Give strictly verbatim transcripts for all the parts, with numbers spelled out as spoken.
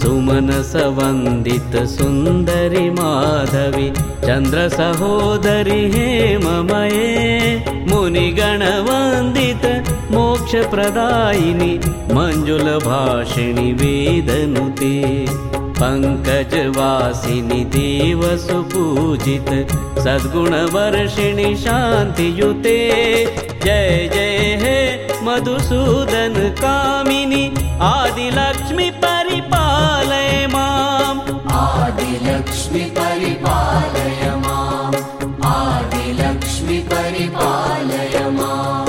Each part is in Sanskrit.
सुमनसवन्दित सुन्दरि माधवी चन्द्र सहोदरि हेममये मुनिगणवन्दित मोक्षप्रदायिनि मञ्जुलभाषिणि वेदनुते पंकजवासिनि देवसुपूजित सद्गुणवर्षिणि शान्तियुते जय जय हे मधुसूदन कामिनि आदिलक्ष्मी परिपालय माम् आदिलक्ष्मी परिपालय माम् आदिलक्ष्मी परिपालय माम्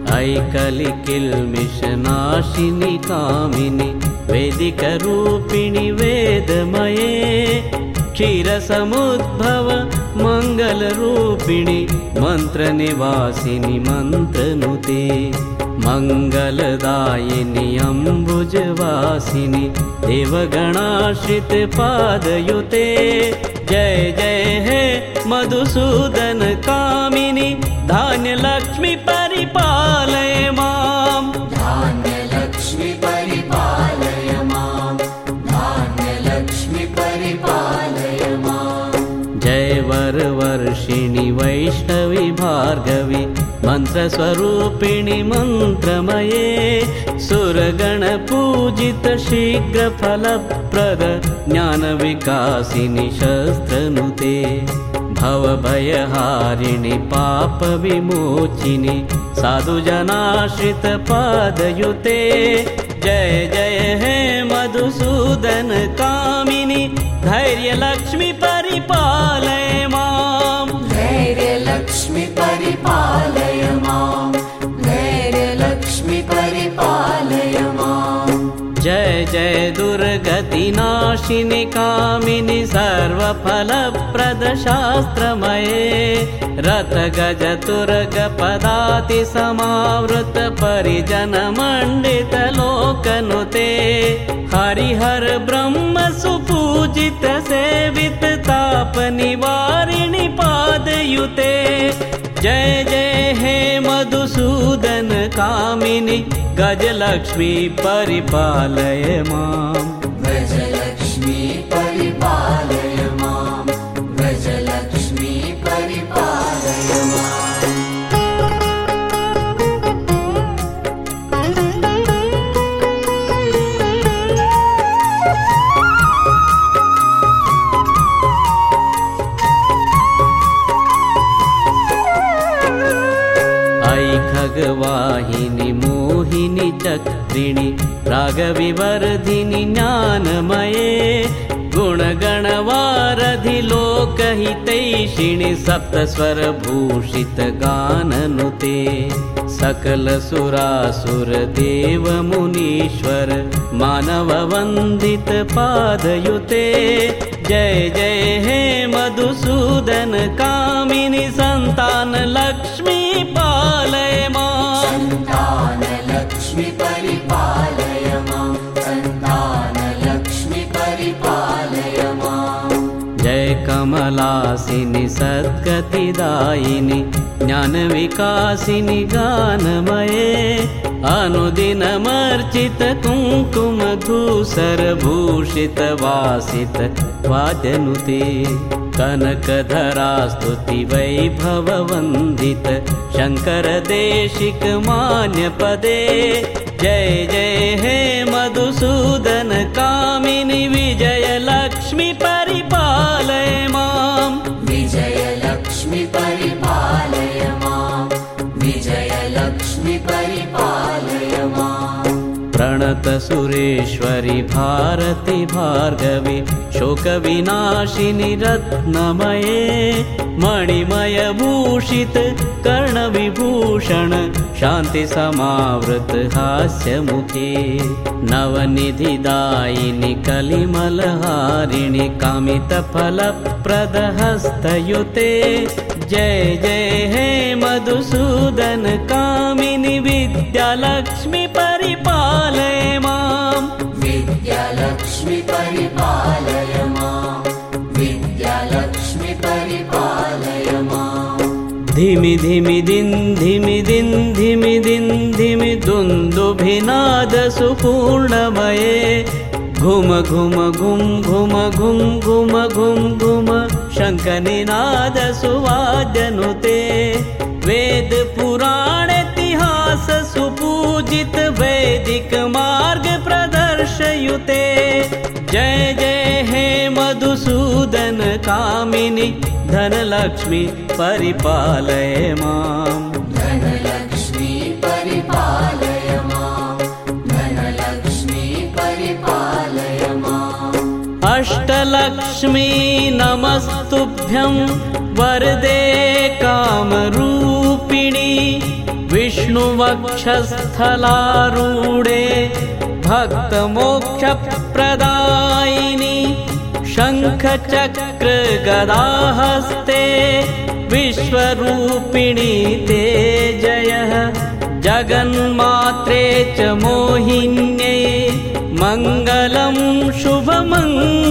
ऐकलिकिल्मिषनाशिनि कामिनि वैदिकरूपिणि वेदमये क्षीरसमुद्भव मङ्गलरूपिणि मन्त्रनिवासिनि मन्त्रनुते मङ्गलदायिनि अम्बुजवासिनि देवगणाश्रित पादयुते जय जय हे मधुसूदन कामिनि धान्यलक्ष्मी परिपालय माम् धान्यलक्ष्मी परिपालय माम् धान्यलक्ष्मी परिपालय माम् जय वरवर्षिणि वैष्णवी भार्गवी मन्त्रस्वरूपिणि मन्त्रमये सुरगणपूजित शीघ्रफलप्रद ज्ञानविकासिनि शस्त्रनुते भवभयहारिणि पापविमोचिनि साधुजनाश्रित पादयुते जय जय हे मधुसूदन कामिनि धैर्यलक्ष्मी परिपालय माम् धैर्यलक्ष्मी परिपालय माम् धैर्यलक्ष्मी परिपालय माम् जय जय दुर्गतिनाशिनि कामिनि सर्वफलप्रद शास्त्रमये रथगज तुर्गपदाति समावृत परिजनमण्डित लोकनुते हरिहर ब्रह्म सुपूजित सेवित ताप निवारिणि पादयुते जय जय हे मधुसूदन कामिनि गजलक्ष्मी परिपालय माम् गजलक्ष्मी परिपालय माम् गजलक्ष्मी परिपालय माम् खगवाहिनि मोहिनि चक्रिणि रागविवर्धिनि ज्ञानमये गुणगणवारधि लोकहितैषिणि सप्तस्वरभूषित गाननुते सकलसुरासुर देव मुनीश्वर मानववन्दित पादयुते जय जय हे मधुसूदन कामिनि संतान लक्ष्मी पालय माम् संतान लक्ष्मी परिपालय माम् संतान लक्ष्मी परिपालय माम् जय कमलासिनि सद्गतिदायिनि ज्ञानविकासिनि गानमये अनुदिनमर्चित कुङ्कुम धूसर भूषित वासित वाद्यनुते कनकधरा स्तुति वैभव वन्दित शंकर देशिक मान्य पदे जय जय हे मधुसूदन कामिनि विजय लक्ष्मी परिपालय माम् विजय लक्ष्मी परिपालय माम् विजय लक्ष्मी परिपालय माम् प्रणत सुरेश्वरि भारती भार्गवी शोकविनाशिनि रत्नमये मणिमय भूषित कर्णविभूषण शान्ति समावृत हास्यमुखे नवनिधिदायिनि कलिमलहारिणि कामितफलप्रद हस्तयुते जय जय हे मधुसूदन कामिनि विद्यालक्ष्मी परिपालय माम् विद्यालक्ष्मी परिपालय माम् विद्यालक्ष्मी परिपालय माम् धिमि धिमि दिन धिमि दिन धिमि दिन धिमि दुन्दुभिनाद सुपूर्णमये घुम घुम घुम घुम घुम घुम घुम घुम शङ्खनिनाद सुवाद्यनुते वेद पुराण इतिहास सुपूजित वैदिक मार्ग प्रदर्शयुते जय जय हे मधुसूदन कामिनि धनलक्ष्मी परिपालय माम् धनलक्ष्मी परिपालय माम् धनलक्ष्मी परिपालय माम् अष्टलक्ष्मी नमस्तुभ्यं वरदे कामरूपिणी विष्णुवक्षस्थलारूढे भक्तमोक्षप्रदायिनि शङ्खचक्र गदाहस्ते विश्वरूपिणी ते जयः जगन्मात्रे च मोहिन्यै मङ्गलं शुभमङ्गलम्